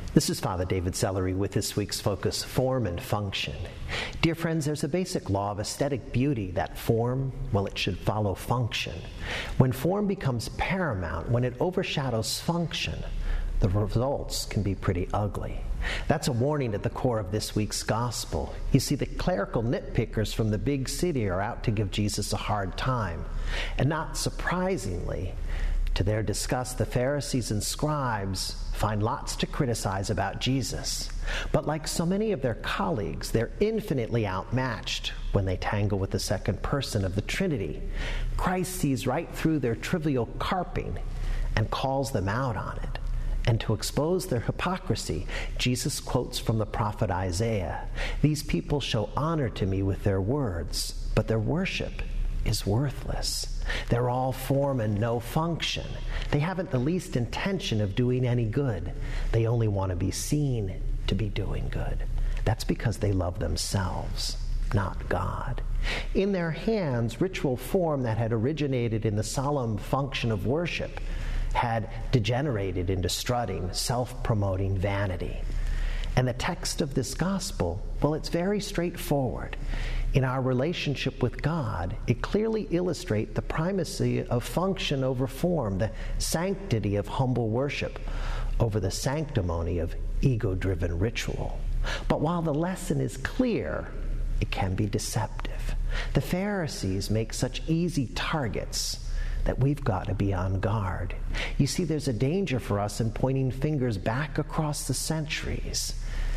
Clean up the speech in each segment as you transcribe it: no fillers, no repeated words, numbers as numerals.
This is Father David Sellery with this week's focus, Form and Function. Dear friends, there's a basic law of aesthetic beauty that form, well, it should follow function. When form becomes paramount, when it overshadows function, the results can be pretty ugly. That's a warning at the core of this week's gospel. You see, the clerical nitpickers from the big city are out to give Jesus a hard time. And not surprisingly, to their disgust, the Pharisees and scribes find lots to criticize about Jesus. But like so many of their colleagues, they're infinitely outmatched when they tangle with the second person of the Trinity. Christ sees right through their trivial carping and calls them out on it. And to expose their hypocrisy, Jesus quotes from the prophet Isaiah, "These people show honor to me with their words, but their worship is worthless. They're all form and no function. They haven't the least intention of doing any good. They only want to be seen to be doing good. That's because they love themselves, not God." In their hands, ritual form that had originated in the solemn function of worship had degenerated into strutting, self-promoting vanity. And the text of this gospel, well, it's very straightforward. In our relationship with God, it clearly illustrates the primacy of function over form, the sanctity of humble worship over the sanctimony of ego-driven ritual. But while the lesson is clear, it can be deceptive. The Pharisees make such easy targets that we've got to be on guard. You see, there's a danger for us in pointing fingers back across the centuries.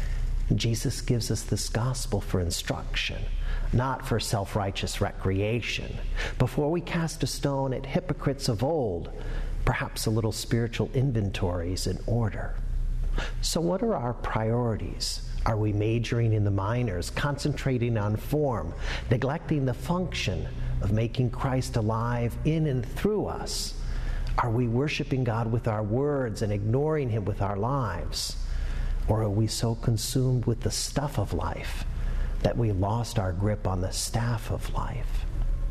Jesus gives us this gospel for instruction, not for self-righteous recreation. Before we cast a stone at hypocrites of old, perhaps a little spiritual inventory is in order. So what are our priorities? Are we majoring in the minors, concentrating on form, neglecting the function of making Christ alive in and through us? Are we worshiping God with our words and ignoring Him with our lives? Or are we so consumed with the stuff of life that we lost our grip on the staff of life?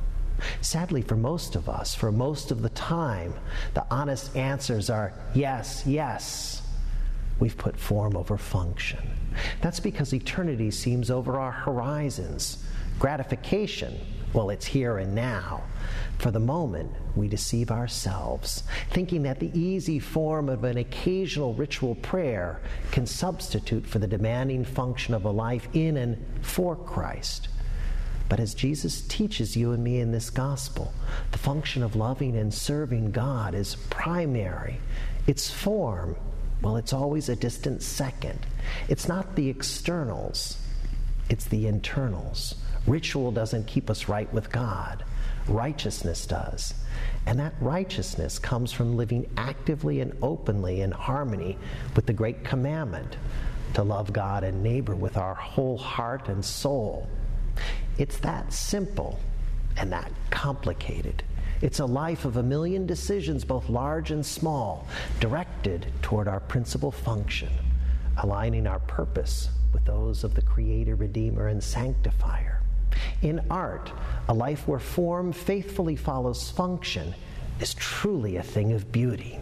Sadly, for most of us, for most of the time, the honest answers are yes, yes. We've put form over function. That's because eternity seems over our horizons. Gratification, well, it's here and now. For the moment, we deceive ourselves, thinking that the easy form of an occasional ritual prayer can substitute for the demanding function of a life in and for Christ. But as Jesus teaches you and me in this gospel, the function of loving and serving God is primary. Its form, well, it's always a distant second. It's not the externals, it's the internals. Ritual doesn't keep us right with God. Righteousness does. And that righteousness comes from living actively and openly in harmony with the great commandment to love God and neighbor with our whole heart and soul. It's that simple and that complicated. It's a life of a million decisions, both large and small, directed toward our principal function, aligning our purpose with those of the Creator, Redeemer, and Sanctifier. In art, a life where form faithfully follows function is truly a thing of beauty.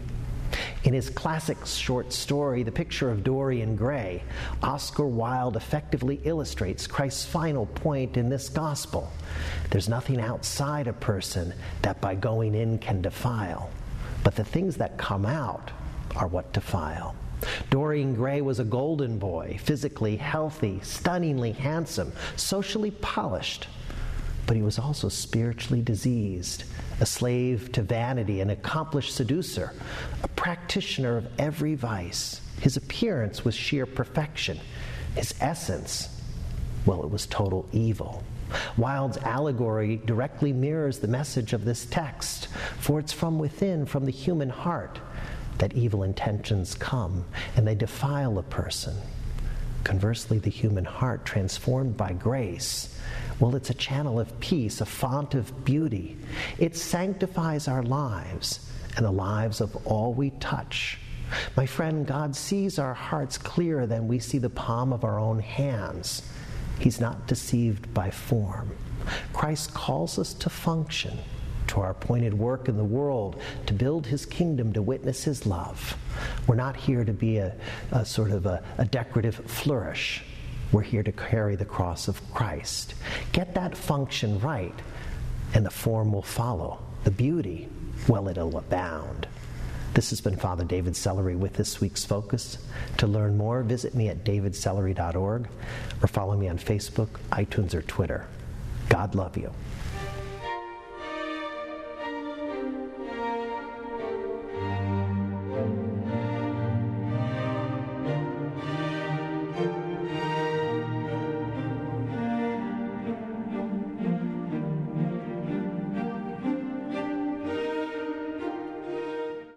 In his classic short story, The Picture of Dorian Gray, Oscar Wilde effectively illustrates Christ's final point in this gospel. There's nothing outside a person that by going in can defile, but the things that come out are what defile. Dorian Gray was a golden boy, physically healthy, stunningly handsome, socially polished, but he was also spiritually diseased, a slave to vanity, an accomplished seducer, a practitioner of every vice. His appearance was sheer perfection. His essence, well, it was total evil. Wilde's allegory directly mirrors the message of this text, for it's from within, from the human heart, that evil intentions come, and they defile a person. Conversely, the human heart, transformed by grace, well, it's a channel of peace, a font of beauty. It sanctifies our lives and the lives of all we touch. My friend, God sees our hearts clearer than we see the palm of our own hands. He's not deceived by form. Christ calls us to function, to our appointed work in the world, to build his kingdom, to witness his love. We're not here to be a sort of a decorative flourish. We're here to carry the cross of Christ. Get that function right, and the form will follow. The beauty, well, it'll abound. This has been Father David Sellery with this week's Focus. To learn more, visit me at davidsellery.org or follow me on Facebook, iTunes, or Twitter. God love you.